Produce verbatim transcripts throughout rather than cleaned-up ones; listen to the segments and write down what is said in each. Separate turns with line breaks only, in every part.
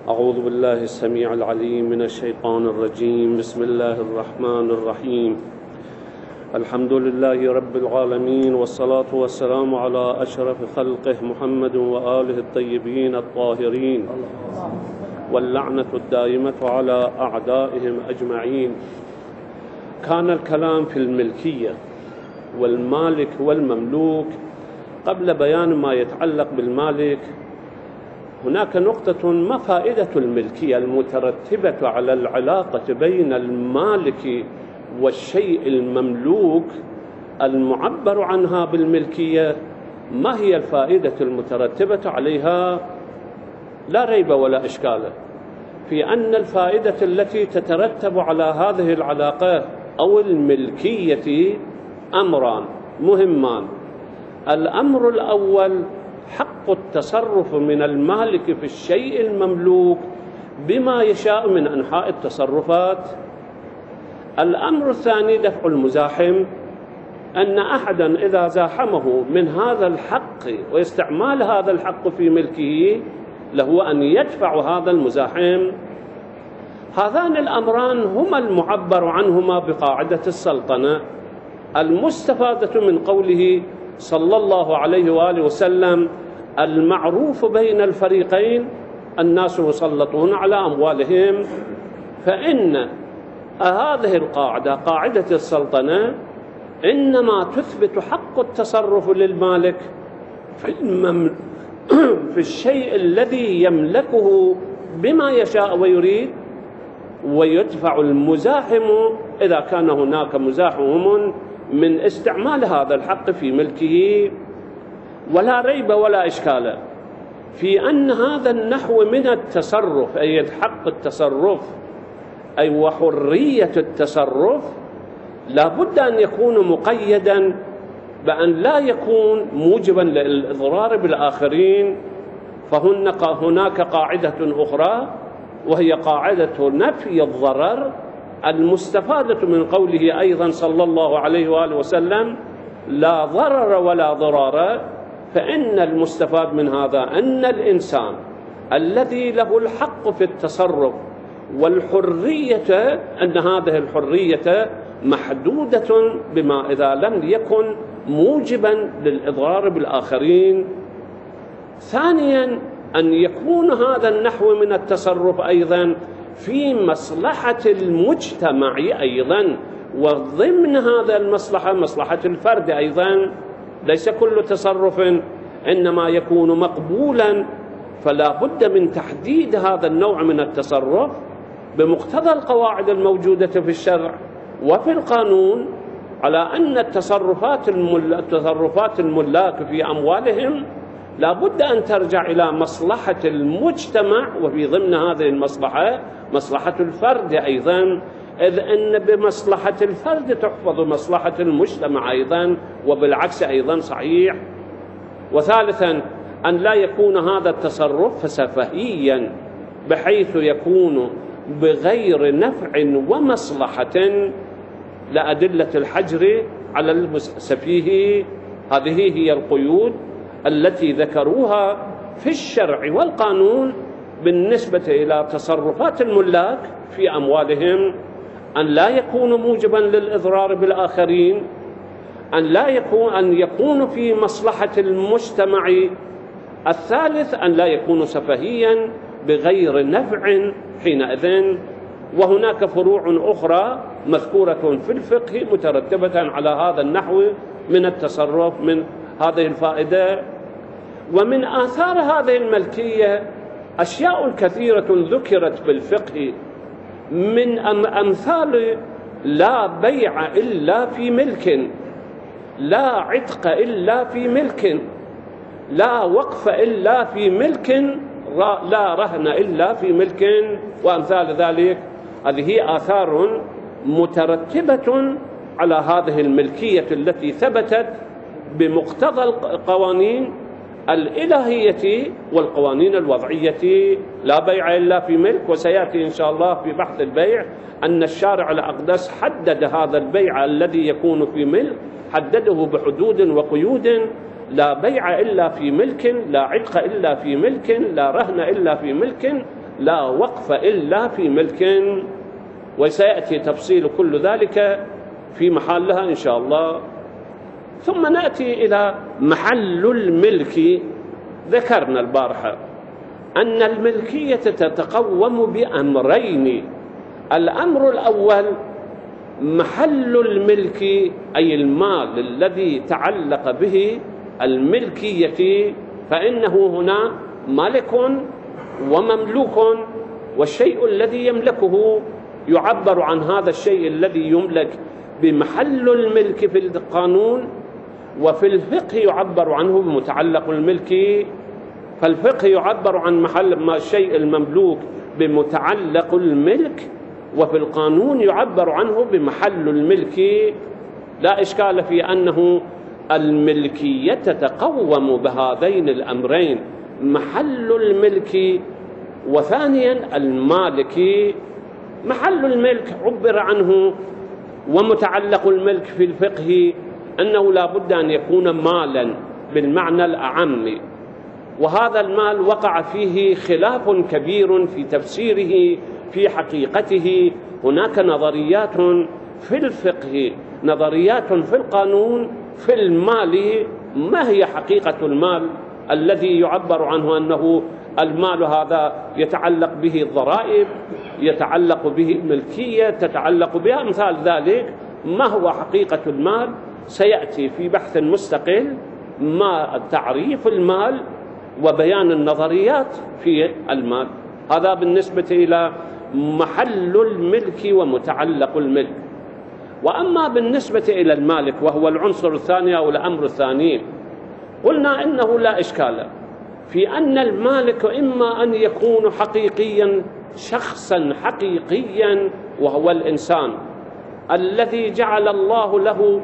أعوذ بالله السميع العليم من الشيطان الرجيم. بسم الله الرحمن الرحيم. الحمد لله رب العالمين، والصلاة والسلام على أشرف خلقه محمد وآله الطيبين الطاهرين، واللعنة الدائمة على أعدائهم أجمعين. كان الكلام في الملكية والمالك والمملوك. قبل بيان ما يتعلق بالمالك هناك نقطة: ما فائدة الملكية المترتبة على العلاقة بين المالك والشيء المملوك المعبر عنها بالملكية؟ ما هي الفائدة المترتبة عليها؟ لا ريب ولا إشكال في أن الفائدة التي تترتب على هذه العلاقة أو الملكية أمران مهمان. الأمر الأول حق التصرف من المالك في الشيء المملوك بما يشاء من أنحاء التصرفات. الأمر الثاني دفع المزاحم، أن أحدا إذا زاحمه من هذا الحق واستعمال هذا الحق في ملكه له أن يدفع هذا المزاحم. هذان الأمران هما المعبر عنهما بقاعدة السلطنة المستفادة من قوله صلى الله عليه وآله وسلم: المعروف بين الفريقين الناس مسلطون على أموالهم. فإن هذه القاعدة قاعدة السلطنة إنما تثبت حق التصرف للمالك في, الممل... في الشيء الذي يملكه بما يشاء ويريد، ويدفع المزاحم إذا كان هناك مزاحم من استعمال هذا الحق في ملكه. ولا ريب ولا إشكال في أن هذا النحو من التصرف، أي حق التصرف أي وحرية التصرف، لا بد أن يكون مقيدا بأن لا يكون موجبا للإضرار بالآخرين. فهناك قاعدة أخرى وهي قاعدة نفي الضرر المستفادة من قوله أيضا صلى الله عليه وآله وسلم: لا ضرر ولا ضرار. فإن المستفاد من هذا أن الإنسان الذي له الحق في التصرف والحرية، أن هذه الحرية محدودة بما إذا لم يكن موجبا للإضرار بالآخرين. ثانيا أن يكون هذا النحو من التصرف أيضا في مصلحة المجتمع أيضا، وضمن هذا المصلحة مصلحة الفرد أيضا. ليس كل تصرف إنما يكون مقبولا، فلا بد من تحديد هذا النوع من التصرف بمقتضى القواعد الموجودة في الشرع وفي القانون على أن التصرفات التصرفات الملاك في أموالهم لا بد أن ترجع إلى مصلحة المجتمع، وفي ضمن هذه المصلحة مصلحة الفرد أيضا، إذ أن بمصلحة الفرد تحفظ مصلحة المجتمع أيضا، وبالعكس أيضا صحيح. وثالثا أن لا يكون هذا التصرف سفهيا بحيث يكون بغير نفع ومصلحة لأدلة الحجر على السفيه. هذه هي القيود التي ذكروها في الشرع والقانون بالنسبة إلى تصرفات الملاك في أموالهم: أن لا يكون موجبا للإضرار بالآخرين، أن لا يكون أن يكون في مصلحة المجتمع. الثالث أن لا يكون سفهيا بغير نفع حينئذ. وهناك فروع أخرى مذكورة في الفقه مترتبة على هذا النحو من التصرف من هذه الفائدة. ومن آثار هذه الملكية أشياء كثيرة ذكرت بالفقه، من أمثال: لا بيع إلا في ملك، لا عتق إلا في ملك، لا وقف إلا في ملك، لا رهن إلا في ملك، وأمثال ذلك. هذه آثار مترتبة على هذه الملكية التي ثبتت بمقتضى القوانين الإلهية والقوانين الوضعية. لا بيع إلا في ملك، وسيأتي إن شاء الله في بحث البيع أن الشارع الأقدس حدد هذا البيع الذي يكون في ملك، حدده بحدود وقيود: لا بيع إلا في ملك، لا عتق إلا في ملك، لا رهن إلا في ملك. لا وقف إلا في ملك، وسيأتي تفصيل كل ذلك في محلها إن شاء الله. ثم نأتي إلى محل الملك. ذكرنا البارحة أن الملكية تتقوم بأمرين. الأمر الأول محل الملك، أي المال الذي تعلق به الملكية، فإنه هنا مالك ومملوك، والشيء الذي يملكه يعبر عن هذا الشيء الذي يملك بمحل الملك في القانون، وفي الفقه يعبر عنه بمتعلق الملك. فالفقه يعبر عن محل الشيء المملوك بمتعلق الملك، وفي القانون يعبر عنه بمحل الملك. لا إشكال في أنه الملكية تتقوم بهذين الأمرين، محل الملك وثانيا المالك. محل الملك عبر عنه ومتعلق الملك في الفقه أنه لا بد أن يكون مالا بالمعنى الأعم، وهذا المال وقع فيه خلاف كبير في تفسيره في حقيقته. هناك نظريات في الفقه، نظريات في القانون. في المال ما هي حقيقة المال الذي يعبر عنه أنه المال هذا يتعلق به الضرائب، يتعلق به الملكية، تتعلق بها أمثال ذلك. ما هو حقيقة المال؟ سيأتي في بحث مستقل ما تعريف المال وبيان النظريات في المال. هذا بالنسبة إلى محل الملك ومتعلق الملك. وأما بالنسبة إلى المالك وهو العنصر الثاني أو الأمر الثاني، قلنا إنه لا إشكال في أن المالك إما أن يكون حقيقيا، شخصا حقيقيا، وهو الإنسان الذي جعل الله له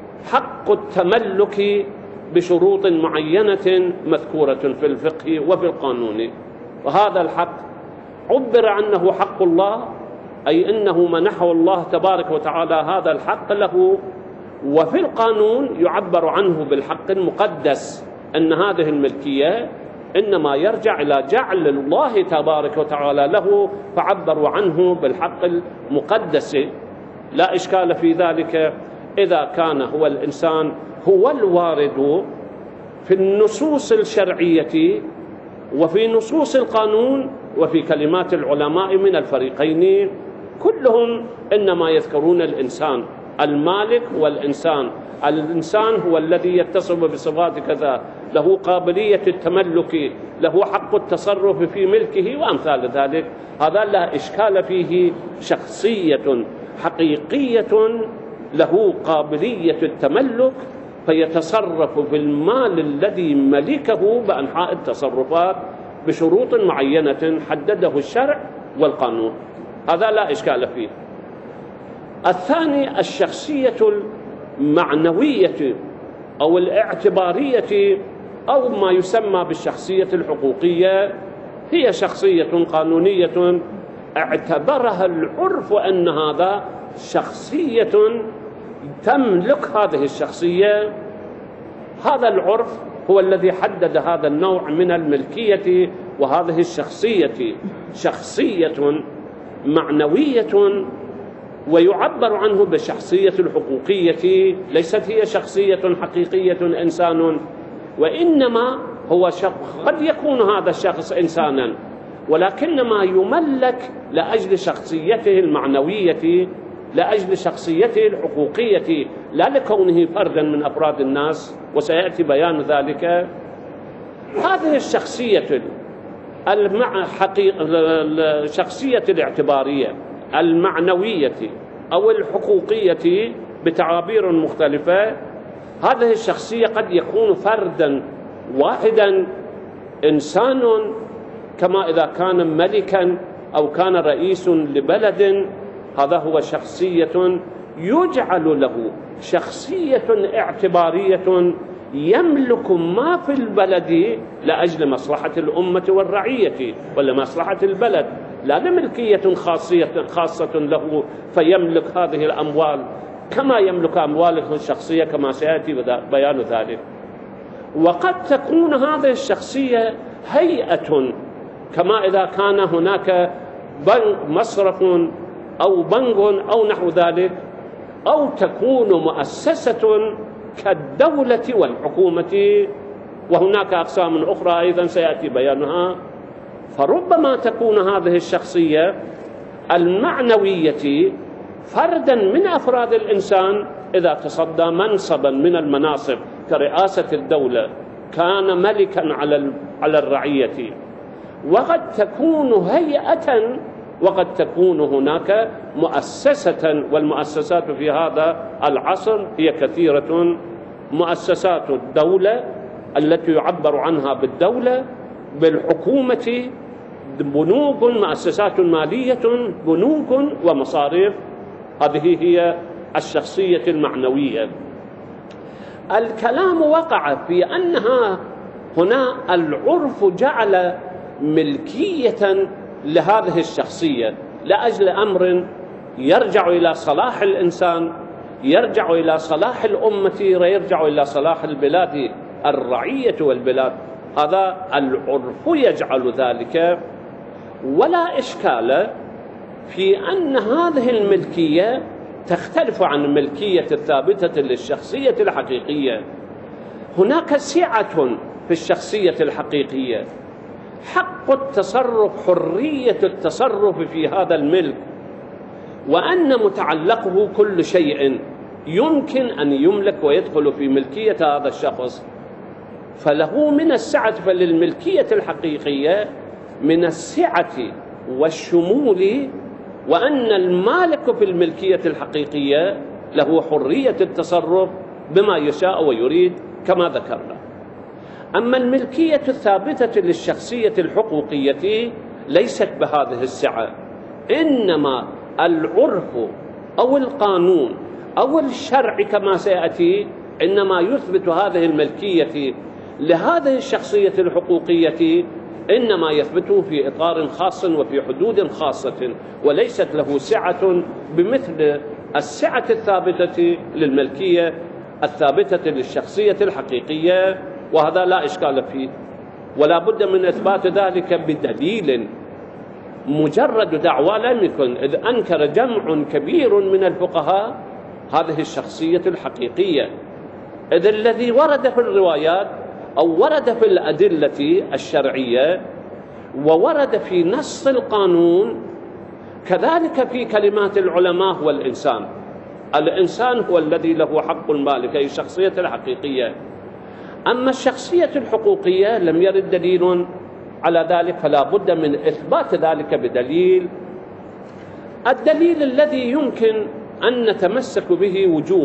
حق التملك بشروط معينة مذكورة في الفقه وفي القانون. وهذا الحق عبر عنه حق الله، أي أنه منحه الله تبارك وتعالى هذا الحق له. وفي القانون يعبر عنه بالحق المقدس، أن هذه الملكية إنما يرجع إلى جعل الله تبارك وتعالى له، فعبروا عنه بالحق المقدس. لا إشكال في ذلك إذا كان هو الإنسان هو الوارد في النصوص الشرعية وفي نصوص القانون وفي كلمات العلماء من الفريقين، كلهم إنما يذكرون الإنسان المالك والإنسان. الإنسان هو الذي يتصف بصفات كذا، له قابلية التملك، له حق التصرف في ملكه وأمثال ذلك. هذا لا إشكال فيه، شخصية حقيقية له قابلية التملك، فيتصرف في المال الذي ملكه بأنحاء التصرفات بشروط معينة حدده الشرع والقانون. هذا لا إشكال فيه. الثاني الشخصية المعنوية أو الاعتبارية أو ما يسمى بالشخصية الحقوقية، هي شخصية قانونية اعتبرها العرف أن هذا شخصية تملك هذه الشخصية. هذا العرف هو الذي حدد هذا النوع من الملكية وهذه الشخصية، شخصية معنوية، ويعبر عنه بالشخصية الحقوقية. ليست هي شخصية حقيقية إنسان، وإنما هو قد يكون هذا الشخص إنسانا، ولكنما يملك لأجل شخصيته المعنوية، لأجل شخصيته الحقوقية، لا لكونه فردا من أفراد الناس، وسيأتي بيان ذلك. هذه الشخصية المع حقيقة الشخصية الاعتبارية المعنوية أو الحقوقية بتعابير مختلفة، هذه الشخصية قد يكون فردا واحدا، إنسان، كما إذا كان ملكا أو كان رئيس لبلد. هذا هو شخصية يجعل له شخصية اعتبارية يملك ما في البلد لأجل مصلحة الأمة والرعية ولا مصلحة البلد، لا لملكية خاصية خاصة له فيملك هذه الأموال كما يملك أمواله الشخصية، كما سيأتي بيان ذلك. وقد تكون هذه الشخصية هيئة كما إذا كان هناك مصرف أو بنك أو نحو ذلك، أو تكون مؤسسة كالدولة والحكومة، وهناك أقسام أخرى أيضا سيأتي بيانها. فربما تكون هذه الشخصية المعنوية فردا من أفراد الإنسان إذا تصدى منصبا من المناصب كرئاسة الدولة، كان ملكا على على الرعية، وقد تكون هيئة، وقد تكون هناك مؤسسة، والمؤسسات في هذا العصر هي كثيرة. مؤسسات الدولة التي يعبر عنها بالدولة، بالحكومة، بنوك، مؤسسات مالية، بنوك ومصارف. هذه هي الشخصية المعنوية. الكلام وقع في أنها هنا العرف جعل ملكية لهذه الشخصية لأجل أمر يرجع إلى صلاح الإنسان، يرجع إلى صلاح الأمة، يرجع إلى صلاح البلاد، الرعية والبلاد. هذا العرف يجعل ذلك، ولا إشكال في أن هذه الملكية تختلف عن الملكية الثابتة للشخصية الحقيقية. هناك سعة في الشخصية الحقيقية، حق التصرف، حرية التصرف في هذا الملك، وأن متعلقه كل شيء يمكن أن يملك ويدخل في ملكية هذا الشخص، فله من السعة. فللملكية الحقيقية من السعة والشمول، وأن المالك في الملكية الحقيقية له حرية التصرف بما يشاء ويريد كما ذكرنا. أما الملكية الثابتة للشخصية الحقوقية ليست بهذه السعة، إنما العرف أو القانون أو الشرع كما سيأتي إنما يثبت هذه الملكية لهذه الشخصية الحقوقية، إنما يثبته في إطار خاص وفي حدود خاصة، وليست له سعة بمثل السعة الثابتة للملكية الثابتة للشخصية الحقيقية. وهذا لا إشكال فيه، ولا بد من إثبات ذلك بدليل. مجرد دعوى لم يكن، إذ أنكر جمع كبير من الفقهاء هذه الشخصية الحقيقية، إذ الذي ورد في الروايات أو ورد في الأدلة الشرعية وورد في نص القانون، كذلك في كلمات العلماء هو الإنسان. الإنسان هو الذي له حق المالك، أي الشخصية الحقيقية. أما الشخصية الحقوقية لم يرد دليل على ذلك، فلا بد من إثبات ذلك بدليل. الدليل الذي يمكن أن نتمسك به وجوه.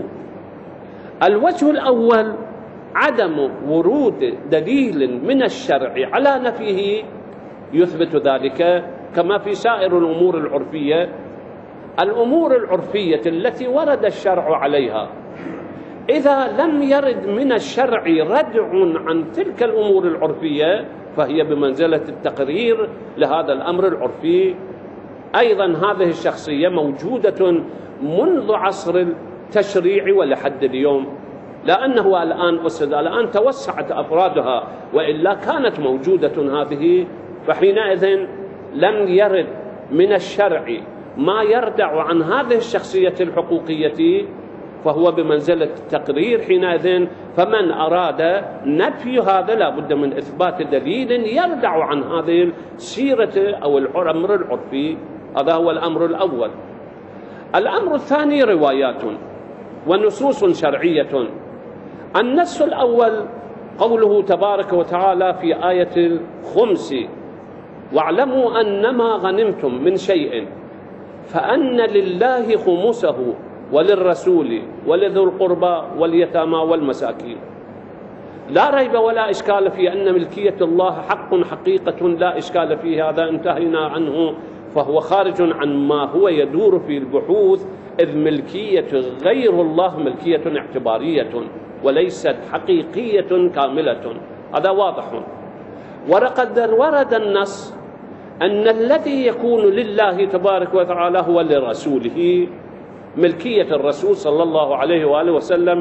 الوجه الأول عدم ورود دليل من الشرع على نفيه يثبت ذلك، كما في سائر الأمور العرفية. الأمور العرفية التي ورد الشرع عليها إذا لم يرد من الشرع ردع عن تلك الأمور العرفية فهي بمنزلة التقرير لهذا الأمر العرفي. أيضا هذه الشخصية موجودة منذ عصر التشريع ولحد اليوم، لأنه الآن أسد الآن توسعت أفرادها، وإلا كانت موجودة هذه. فحينئذ لم يرد من الشرع ما يردع عن هذه الشخصية الحقوقية، فهو بمنزلة التقرير حينئذ. فمن أراد نفي هذا لا بد من إثبات دليل يردع عن هذه السيرة أو الأمر العرفي. هذا هو الأمر الأول. الأمر الثاني روايات ونصوص شرعية. النص الأول قوله تبارك وتعالى في آية الخمس: واعلموا أنما غنمتم من شيء فأن لله خمسه وللرسول ولذي القربى واليتامى والمساكين. لا ريب ولا إشكال في أن ملكية الله حق حقيقة، لا إشكال فيه، هذا انتهينا عنه، فهو خارج عن ما هو يدور في البحوث، إذ ملكية غير الله ملكية اعتبارية وليست حقيقية كاملة. هذا واضح. ولقد ورد النص أن الذي يكون لله تبارك وتعالى هو لرسوله، ملكية الرسول صلى الله عليه وآله وسلم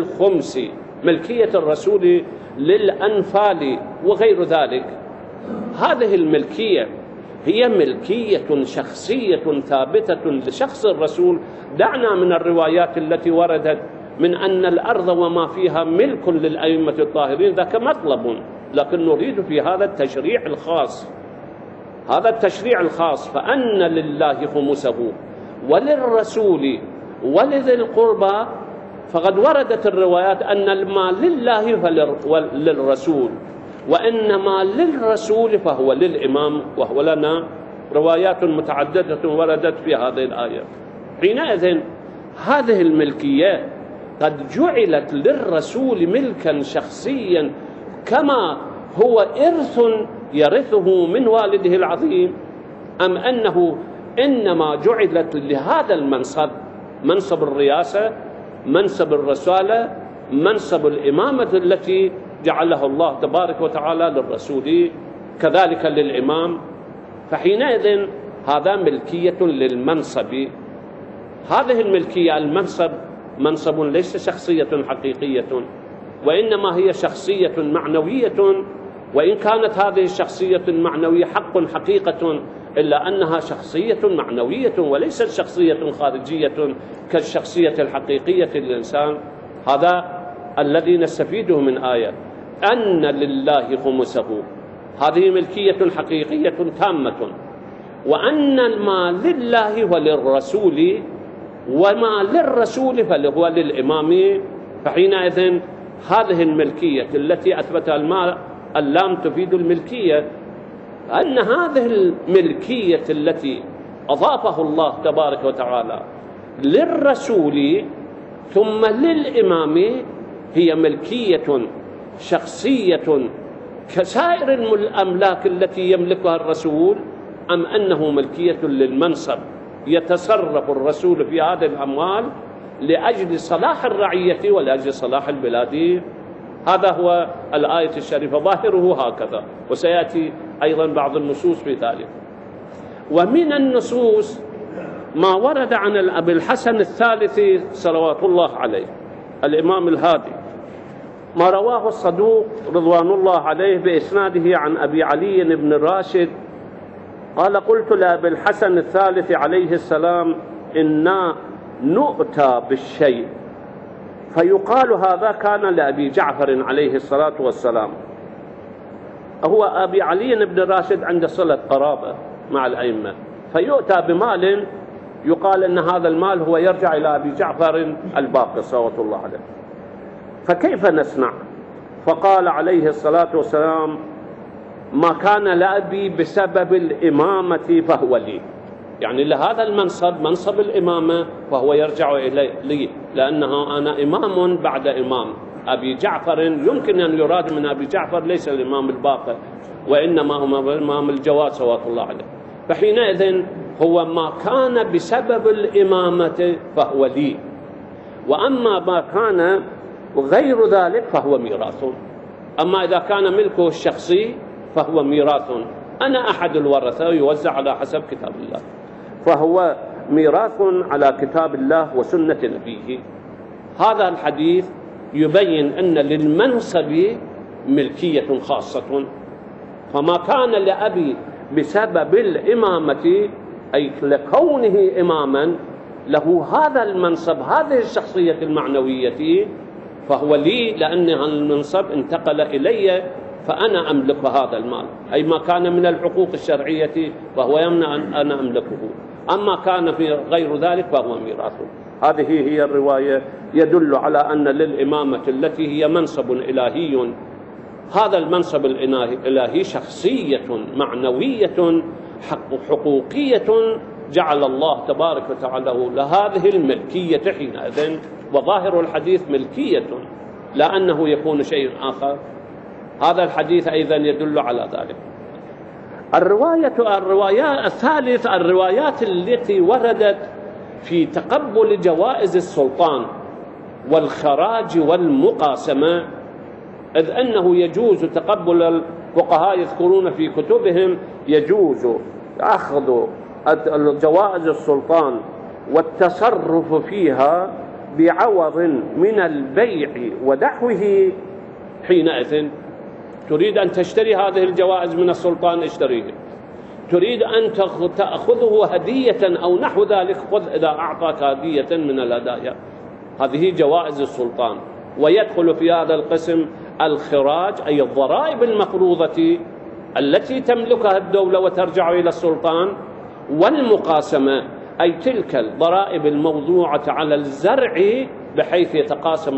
للخمس، ملكية الرسول للأنفال وغير ذلك. هذه الملكية هي ملكية شخصية ثابتة لشخص الرسول. دعنا من الروايات التي وردت من أن الأرض وما فيها ملك للأئمة الطاهرين، ذاك مطلب، لكن نريد في هذا التشريع الخاص، هذا التشريع الخاص، فأن لله خمسه وللرسول ولذي القربى. فقد وردت الروايات أن المال لله وللرسول، وإنما للرسول فهو للإمام وهو لنا. روايات متعددة وردت في هذه الآية. حينئذ هذه الملكية قد جعلت للرسول ملكا شخصيا، كما هو إرث يرثه من والده العظيم، أم أنه إنما جعلت لهذا المنصب، منصب الرئاسة، منصب الرسالة، منصب الإمامة التي جعلها الله تبارك وتعالى للرسول كذلك للإمام. فحينئذ هذا ملكية للمنصب. هذه الملكية، المنصب منصب ليس شخصية حقيقية، وإنما هي شخصية معنوية، وإن كانت هذه الشخصية المعنوية حق حقيقة، إلا أنها شخصية معنوية وليست شخصية خارجية كالشخصية الحقيقية للإنسان. هذا الذي نستفيده من آية أن لله خمسه، هذه ملكية حقيقية تامة، وأن المال لله وللرسول، وما للرسول فهو للإمام. فحينئذ هذه الملكية التي أثبتها المال، اللام تفيد الملكية، أن هذه الملكية التي أضافه الله تبارك وتعالى للرسول ثم للإمام هي ملكية شخصية كسائر الأملاك التي يملكها الرسول، أم أنه ملكية للمنصب يتصرف الرسول في هذه الأموال لأجل صلاح الرعية ولأجل صلاح البلاد. هذا هو الآية الشريفة، ظاهره هكذا، وسيأتي أيضا بعض النصوص في ذلك. ومن النصوص ما ورد عن أبي الحسن الثالث صلوات الله عليه الإمام الهادي، ما رواه الصدوق رضوان الله عليه بإسناده عن أبي علي بن راشد قال: قلت لأبي الحسن الثالث عليه السلام: إنا نؤتى بالشيء فيقال هذا كان لأبي جعفر عليه الصلاة والسلام. هو أبي علي بن راشد عنده صلة قرابة مع الأئمة، فيؤتى بمال يقال أن هذا المال هو يرجع إلى أبي جعفر الباقر صلوات الله عليه، فكيف نصنع؟ فقال عليه الصلاة والسلام: ما كان لأبي بسبب الإمامة فهو لي، يعني لهذا المنصب، منصب الإمامة، فهو يرجع إلي، لأنه أنا إمام بعد إمام. أبي جعفر يمكن أن يراد من أبي جعفر ليس الإمام الباقر، وإنما هو الإمام الجواد صلوات الله عليه. فحينئذ هو ما كان بسبب الإمامة فهو لي، وأما ما كان غير ذلك فهو ميراث. أما إذا كان ملكه الشخصي فهو ميراث، أنا أحد الورثة يوزع على حسب كتاب الله، فهو ميراث على كتاب الله وسنة نبيه. هذا الحديث يبين أن للمنصب ملكية خاصة، فما كان لأبي بسبب الإمامة أي لكونه إماما له هذا المنصب، هذه الشخصية المعنوية، فهو لي لأن المنصب انتقل إلي فأنا أملك هذا المال، أي ما كان من الحقوق الشرعية فهو يمنع أن أنا أملكه، أما كان في غير ذلك فهو ميراث. هذه هي الرواية يدل على أن للإمامة التي هي منصب إلهي، هذا المنصب الإلهي شخصية معنوية حقوقية جعل الله تبارك وتعالى لهذه الملكية حينئذ، وظاهر الحديث ملكية لا أنه يكون شيء آخر. هذا الحديث أيضا يدل على ذلك. الرواية الروايات الثالث الروايات التي وردت في تقبل جوائز السلطان والخراج والمقاسمة، إذ أنه يجوز تقبل، الفقهاء يذكرون في كتبهم يجوز أخذ جوائز السلطان والتصرف فيها بعوض من البيع ونحوه. حينئذ تريد أن تشتري هذه الجوائز من السلطان، اشتريه. تريد أن تأخذه هدية أو نحو ذلك، خذ إذا أعطاك هدية من الهدايا. هذه جوائز السلطان. ويدخل في هذا القسم الخراج، أي الضرائب المفروضة التي تملكها الدولة وترجع إلى السلطان، والمقاسمة، أي تلك الضرائب الموضوعة على الزرع بحيث يتقاسم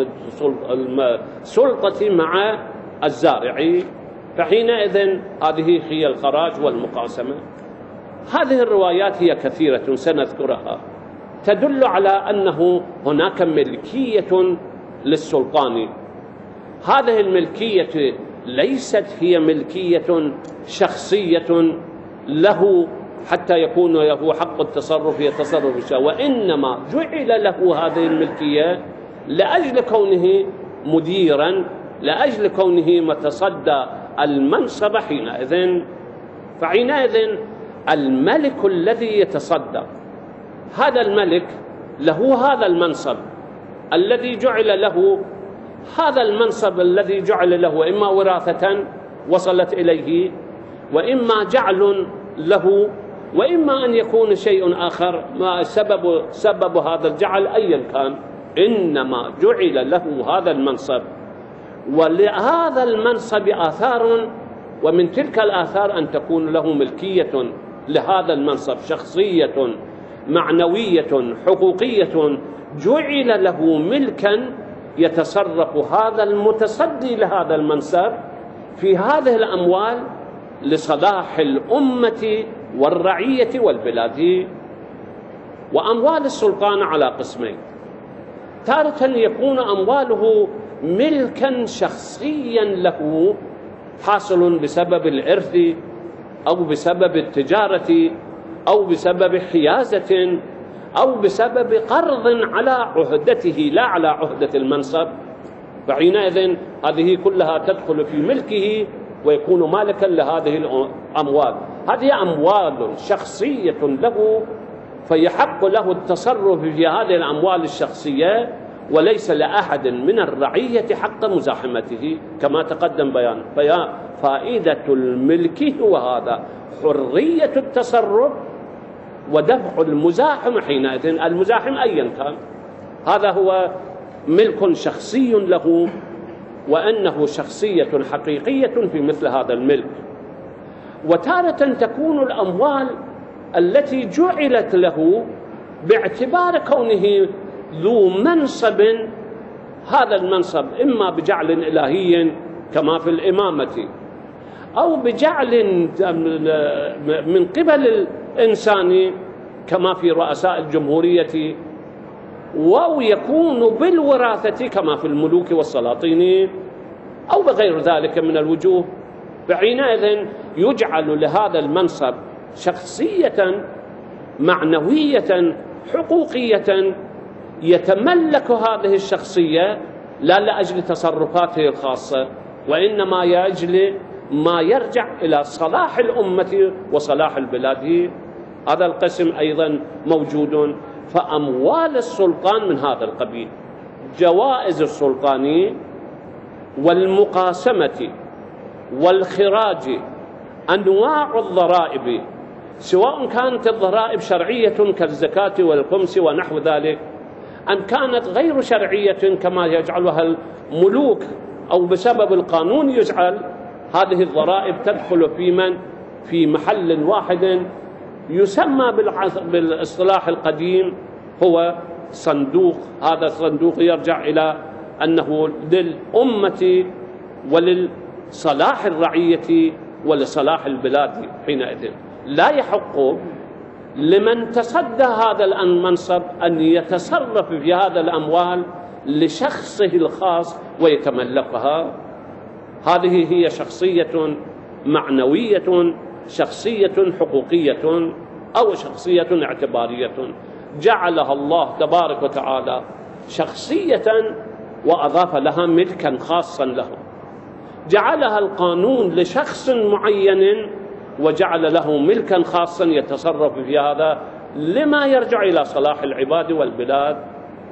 السلطة مع الزارع، فحينئذ هذه هي الخراج والمقاسمة. هذه الروايات هي كثيرة سنذكرها، تدل على أنه هناك ملكية للسلطان. هذه الملكية ليست هي ملكية شخصية له حتى يكون له حق التصرف يتصرف بها، وإنما جعل له هذه الملكية لأجل كونه مديرا، لأجل كونه متصدى المنصب حينئذ. فحينئذ الملك الذي يتصدى، هذا الملك له هذا المنصب الذي جعل له، هذا المنصب الذي جعل له إما وراثة وصلت إليه، وإما جعل له، وإما أن يكون شيء آخر ما سبب سبب هذا الجعل أيا كان، إنما جعل له هذا المنصب. ولهذا المنصب آثار، ومن تلك الآثار أن تكون له ملكية لهذا المنصب، شخصية معنوية حقوقية، جعل له ملكا يتصرف هذا المتصدي لهذا المنصب في هذه الأموال لصلاح الأمة والرعية والبلاد. وأموال السلطان على قسمين: تارة يكون أمواله ملكا شخصيا له حاصل بسبب الإرث أو بسبب التجارة أو بسبب حيازة أو بسبب قرض على عهدته لا على عهدة المنصب، فحينئذ هذه كلها تدخل في ملكه ويكون مالكا لهذه الأموال. هذه أموال شخصية له، فيحق له التصرف في هذه الأموال الشخصية، وليس لأحد من الرعية حق مزاحمته كما تقدم بيان. فيا فائدة الملك هو هذا، حرية التصرف ودفع المزاحم حينئذ، المزاحم أيا كان، هذا هو ملك شخصي له، وأنه شخصية حقيقية في مثل هذا الملك. وتارة تكون الأموال التي جعلت له باعتبار كونه ذو منصب، هذا المنصب إما بجعل إلهي كما في الإمامة، أو بجعل من قبل الإنسان كما في رؤساء الجمهورية، أو يكون بالوراثة كما في الملوك والسلاطين، أو بغير ذلك من الوجوه. فحينئذ يجعل لهذا المنصب شخصية معنوية حقوقية يتملك هذه الشخصية لا لأجل تصرفاته الخاصة، وإنما لأجل ما يرجع إلى صلاح الأمة وصلاح البلاد. هذا القسم أيضا موجود. فأموال السلطان من هذا القبيل: جوائز السلطان والمقاسمة والخراج، أنواع الضرائب، سواء كانت الضرائب شرعية كالزكاة والخمس ونحو ذلك، أم كانت غير شرعية كما يجعلها الملوك أو بسبب القانون يجعل. هذه الضرائب تدخل في من في محل واحد يسمى بالاصطلاح القديم هو صندوق. هذا الصندوق يرجع إلى أنه للأمة وللصلاح الرعية ولصلاح البلاد. حينئذ لا يحق لمن تصدى هذا المنصب أن يتصرف في هذا الأموال لشخصه الخاص ويتملكها. هذه هي شخصية معنوية، شخصية حقوقية، أو شخصية اعتبارية جعلها الله تبارك وتعالى شخصية وأضاف لها ملكا خاصا له. جعلها القانون لشخص معين وجعل له ملكا خاصا يتصرف في هذا لما يرجع إلى صلاح العباد والبلاد.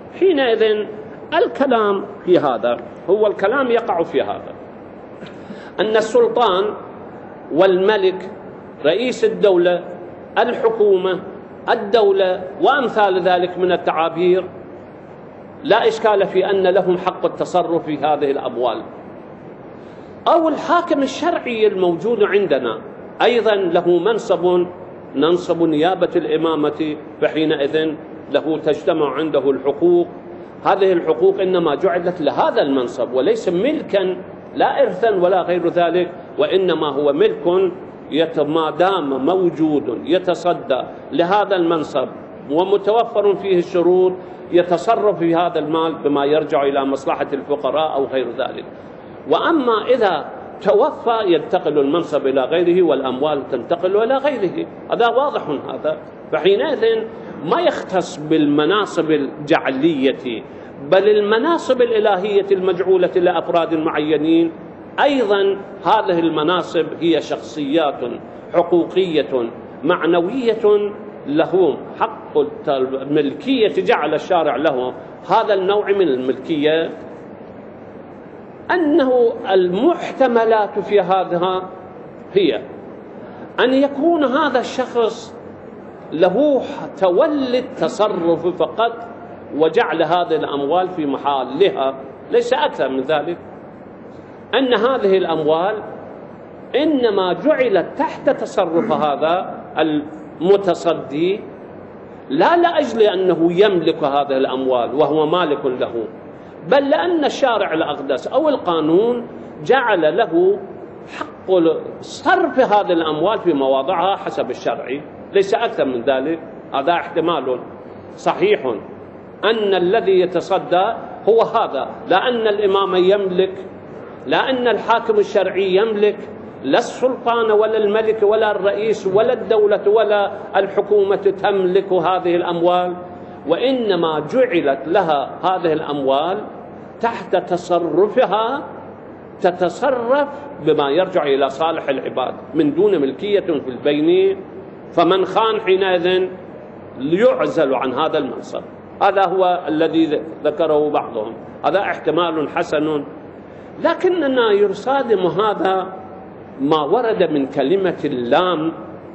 حينئذ الكلام في هذا هو الكلام يقع في هذا. أن السلطان والملك، رئيس الدولة، الحكومة، الدولة وأمثال ذلك من التعابير لا إشكال في أن لهم حق التصرف في هذه الأموال. أو الحاكم الشرعي الموجود عندنا أيضا له منصب، منصب نيابة الإمامة، فحينئذ له تجتمع عنده الحقوق. هذه الحقوق إنما جعلت لهذا المنصب وليس ملكا، لا إرثا ولا غير ذلك، وإنما هو ملك ما دام موجود يتصدى لهذا المنصب ومتوفر فيه الشروط يتصرف في هذا المال بما يرجع إلى مصلحة الفقراء أو غير ذلك. وأما إذا توفى ينتقل المنصب إلى غيره والأموال تنتقل إلى غيره، هذا واضح هذا. فحينئذ ما يختص بالمناصب الجعلية، بل المناصب الإلهية المجعولة لأفراد معينين أيضا هذه المناصب هي شخصيات حقوقية معنوية لهم حق الملكية، جعل الشارع له هذا النوع من الملكية. أنه المحتملات في هذا هي أن يكون هذا الشخص له تولي التصرف فقط وجعل هذه الأموال في محلها، ليس أكثر من ذلك. أن هذه الأموال إنما جعلت تحت تصرف هذا المتصدي لا لأجل أنه يملك هذه الأموال وهو مالك له، بل لأن الشارع الأقدس أو القانون جعل له حق صرف هذه الأموال في مواضعها حسب الشرع، ليس أكثر من ذلك. هذا احتمال صحيح أن الذي يتصدى هو هذا، لا أن الإمام يملك، لا أن الحاكم الشرعي يملك، لا السلطان ولا الملك ولا الرئيس ولا الدولة ولا الحكومة تملك هذه الأموال، وإنما جعلت لها هذه الأموال تحت تصرفها، تتصرف بما يرجع إلى صالح العباد من دون ملكية في البين. فمن خان حينئذ يعزل عن هذا المنصب. هذا هو الذي ذكره بعضهم، هذا احتمال حسن. لكننا يصادم هذا ما ورد من كلمة اللام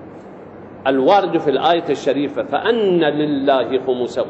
الوارد في الآية الشريفة، فأن لله خمسه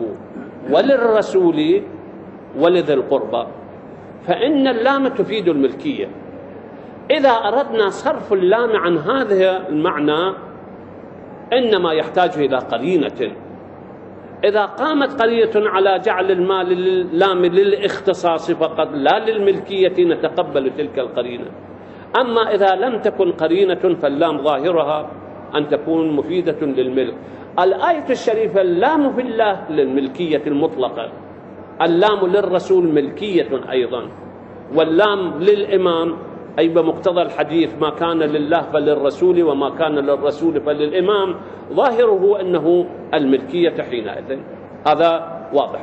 وللرسول ولذي القربى. فإن اللام تفيد الملكية. إذا أردنا صرف اللام عن هذا المعنى إنما يحتاج إلى قرينة. إذا قامت قرينة على جعل المال للام للاختصاص فقط لا للملكية نتقبل تلك القرينة. أما إذا لم تكن قرينة فاللام ظاهرها أن تكون مفيدة للملك. الآية الشريفة اللام في الله للملكية المطلقة، اللام للرسول ملكية أيضا، واللام للإمام أي بمقتضى الحديث ما كان لله فللرسول وما كان للرسول فللإمام، ظاهره أنه الملكية حينئذ. هذا واضح.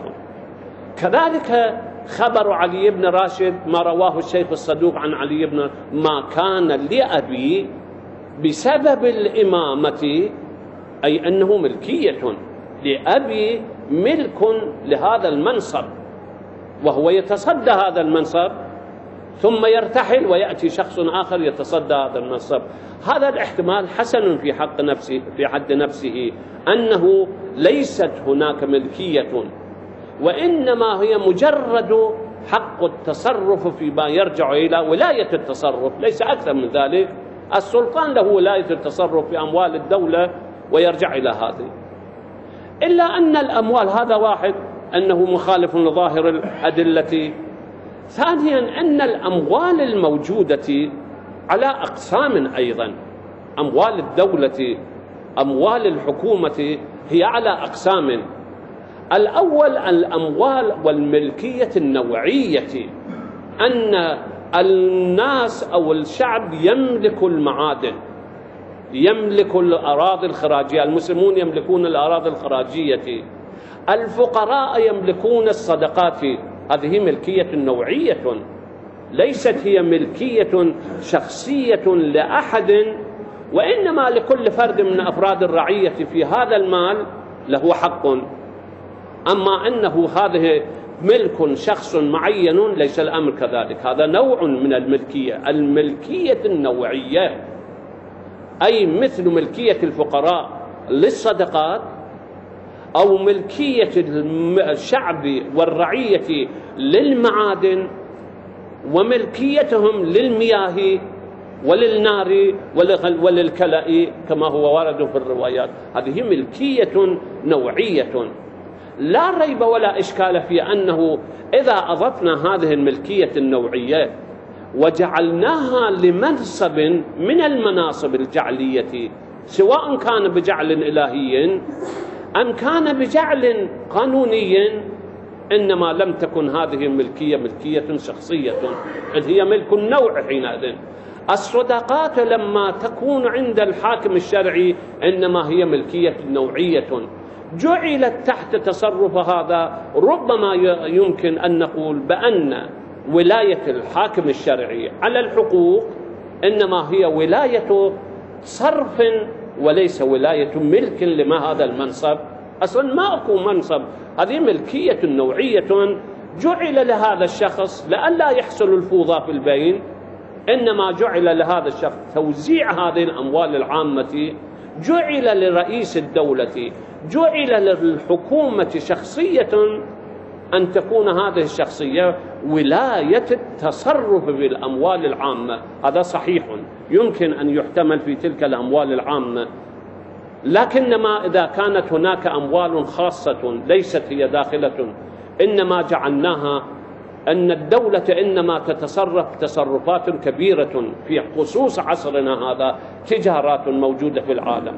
كذلك خبر علي بن راشد ما رواه الشيخ الصدوق عن علي بن ما كان لأبي بسبب الإمامة، أي أنه ملكية لأبي، ملك لهذا المنصب وهو يتصدى هذا المنصب ثم يرتحل ويأتي شخص آخر يتصدى هذا المنصب. هذا الاحتمال حسن في حق نفسه، في حد نفسه، أنه ليست هناك ملكية وإنما هي مجرد حق التصرف فيما يرجع إلى ولاية التصرف، ليس أكثر من ذلك. السلطان له ولاية التصرف في أموال الدولة ويرجع إلى هذه. إلا أن الأموال هذا واحد أنه مخالف لظاهر الأدلة. ثانيا أن الأموال الموجودة على أقسام أيضا، أموال الدولة أموال الحكومة هي على أقسام. الأول الأموال والملكية النوعية، أن الناس أو الشعب يملك المعادن، يملك الأراضي الخراجية، المسلمون يملكون الأراضي الخراجية، الفقراء يملكون الصدقات. هذه ملكية نوعية، ليست هي ملكية شخصية لأحد، وإنما لكل فرد من أفراد الرعية في هذا المال له حق. أما أنه هذه ملك شخص معين، ليس الأمر كذلك. هذا نوع من الملكية، الملكية النوعية، أي مثل ملكية الفقراء للصدقات، أو ملكية الشعب والرعية للمعادن، وملكيتهم للمياه وللنار وللكلأ كما هو ورد في الروايات. هذه ملكية نوعية لا ريب ولا إشكال في أنه إذا أضفنا هذه الملكية النوعية وجعلناها لمنصب من المناصب الجعلية، سواء كان بجعل إلهي أم كان بجعل قانوني، إنما لم تكن هذه الملكية ملكية شخصية، إذ هي ملك النوع حينئذ. الصدقات لما تكون عند الحاكم الشرعي إنما هي ملكية نوعية جعلت تحت تصرف هذا. ربما يمكن أن نقول بأن ولاية الحاكم الشرعي على الحقوق إنما هي ولاية صرف وليس ولاية ملك لما هذا المنصب. أصلا ما أكو منصب، هذه ملكية نوعية جعل لهذا الشخص لئلا يحصل الفوضى في البين، إنما جعل لهذا الشخص توزيع هذه الأموال العامة، جعل لرئيس الدولة، جعل للحكومة شخصية أن تكون هذه الشخصية ولاية التصرف بالأموال العامة. هذا صحيح، يمكن أن يحتمل في تلك الأموال العامة، لكنما إذا كانت هناك أموال خاصة ليست هي داخلة، إنما جعلناها أن الدولة إنما تتصرف تصرفات كبيرة في خصوص عصرنا هذا، تجارات موجودة في العالم،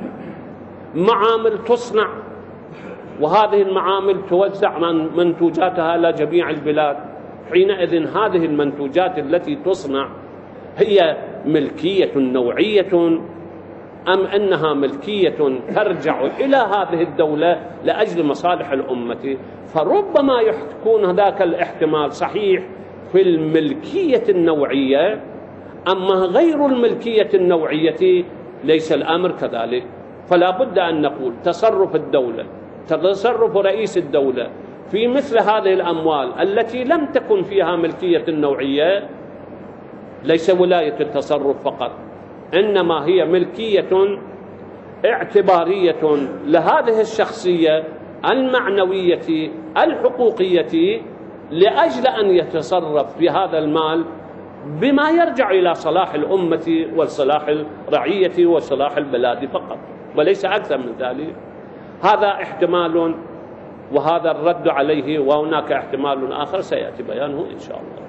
معامل تصنع، وهذه المعامل توزع من منتوجاتها على جميع البلاد. حينئذ هذه المنتوجات التي تصنع هي ملكية نوعية أم أنها ملكية ترجع إلى هذه الدولة لأجل مصالح الأمة؟ فربما يكون ذاك الاحتمال صحيح في الملكية النوعية، أما غير الملكية النوعية ليس الأمر كذلك. فلا بد أن نقول تصرف الدولة، تصرف رئيس الدولة في مثل هذه الأموال التي لم تكن فيها ملكية النوعية ليس ولاية التصرف فقط، إنما هي ملكية اعتبارية لهذه الشخصية المعنوية الحقوقية لأجل أن يتصرف في هذا المال بما يرجع إلى صلاح الأمة وصلاح الرعية وصلاح البلاد فقط، وليس أكثر من ذلك. هذا احتمال وهذا الرد عليه، وهناك احتمال آخر سيأتي بيانه إن شاء الله.